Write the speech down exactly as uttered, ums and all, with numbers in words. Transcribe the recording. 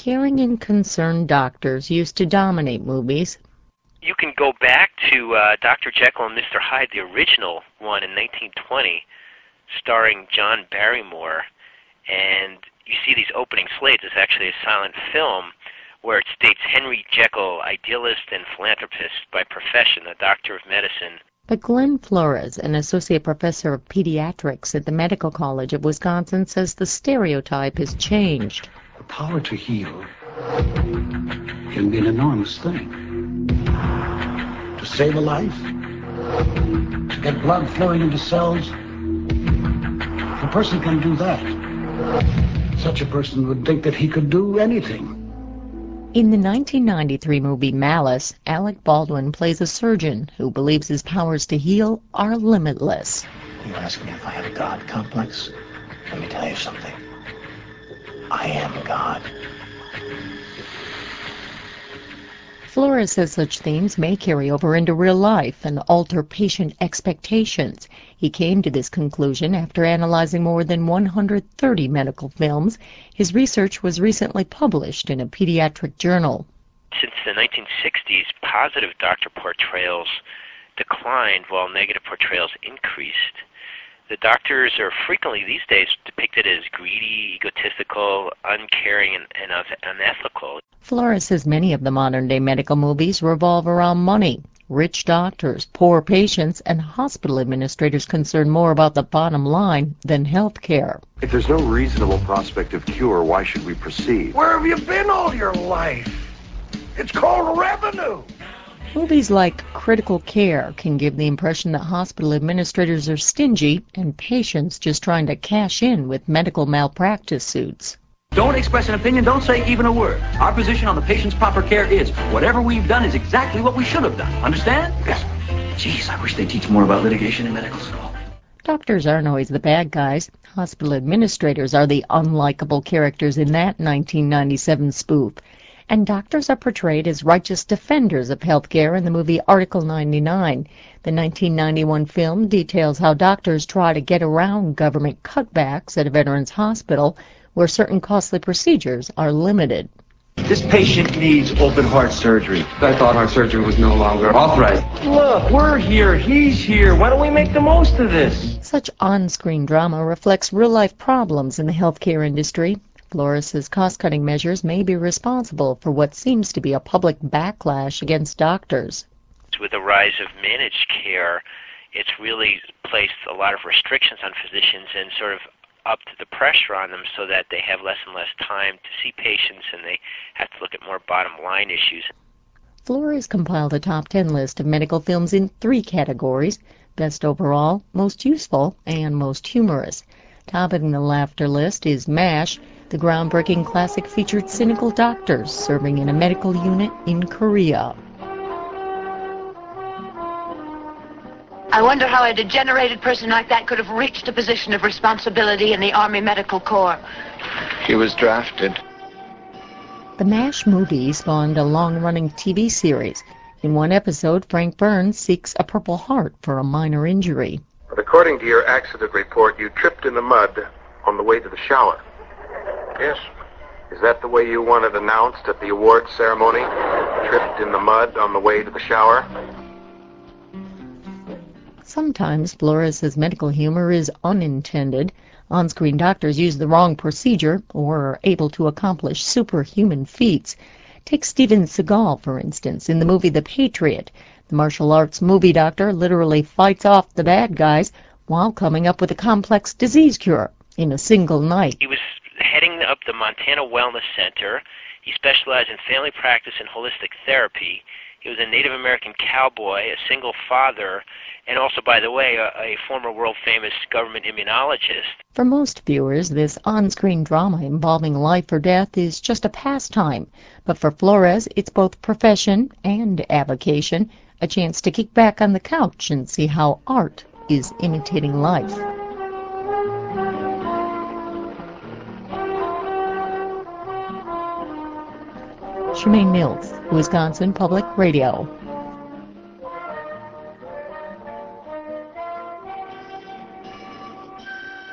caring and concerned doctors used to dominate movies. You can go back to uh, Doctor Jekyll and Mister Hyde, the original one in nineteen twenty, starring John Barrymore, and you see these opening slates. It's actually a silent film where it states Henry Jekyll, idealist and philanthropist by profession, a doctor of medicine. But Glenn Flores, an associate professor of pediatrics at the Medical College of Wisconsin, says the stereotype has changed. The power to heal can be an enormous thing. To save a life, to get blood flowing into cells, if a person can do that, such a person would think that he could do anything. In the nineteen ninety-three movie Malice, Alec Baldwin plays a surgeon who believes his powers to heal are limitless. You ask me if I have a God complex? Let me tell you something. I am God. Flores says such themes may carry over into real life and alter patient expectations. He came to this conclusion after analyzing more than one hundred thirty medical films. His research was recently published in a pediatric journal. Since the nineteen sixties, positive doctor portrayals declined while negative portrayals increased. The doctors are frequently these days depicted as greedy, egotistical, uncaring, and, and unethical. Flores says many of the modern-day medical movies revolve around money. Rich doctors, poor patients, and hospital administrators concerned more about the bottom line than health care. If there's no reasonable prospect of cure, why should we proceed? Where have you been all your life? It's called revenue. Movies like Critical Care can give the impression that hospital administrators are stingy and patients just trying to cash in with medical malpractice suits. Don't express an opinion, don't say even a word. Our position on the patient's proper care is whatever we've done is exactly what we should have done. Understand? Yes. Jeez, I wish they'd teach more about litigation in medical school. Doctors aren't always the bad guys. Hospital administrators are the unlikable characters in that nineteen ninety-seven spoof. And doctors are portrayed as righteous defenders of health care in the movie Article ninety-nine. The nineteen ninety-one film details how doctors try to get around government cutbacks at a veterans hospital where certain costly procedures are limited. This patient needs open-heart surgery. I thought heart surgery was no longer authorized. Look, we're here, he's here. Why don't we make the most of this? Such on-screen drama reflects real-life problems in the healthcare industry. Flores says cost-cutting measures may be responsible for what seems to be a public backlash against doctors. With the rise of managed care, it's really placed a lot of restrictions on physicians and sort of up to the pressure on them so that they have less and less time to see patients and they have to look at more bottom-line issues. Flores compiled a top ten list of medical films in three categories: best overall, most useful, and most humorous. Topping the laughter list is MASH. The groundbreaking classic featured cynical doctors serving in a medical unit in Korea. I wonder how a degenerated person like that could have reached a position of responsibility in the Army Medical Corps. He was drafted. The MASH movie spawned a long-running T V series. In one episode, Frank Burns seeks a Purple Heart for a minor injury. But according to your accident report, you tripped in the mud on the way to the shower. Yes. Is that the way you want it announced at the awards ceremony? Tripped in the mud on the way to the shower? Sometimes Flores' medical humor is unintended. On-screen doctors use the wrong procedure or are able to accomplish superhuman feats. Take Steven Seagal, for instance, in the movie The Patriot. The martial arts movie doctor literally fights off the bad guys while coming up with a complex disease cure in a single night. He was heading up the Montana Wellness Center. He specialized in family practice and holistic therapy. He was a Native American cowboy, a single father, and also, by the way, a, a former world-famous government immunologist. For most viewers, this on-screen drama involving life or death is just a pastime. But for Flores, it's both profession and avocation, a chance to kick back on the couch and see how art is imitating life. Shemaine Mills, Wisconsin Public Radio.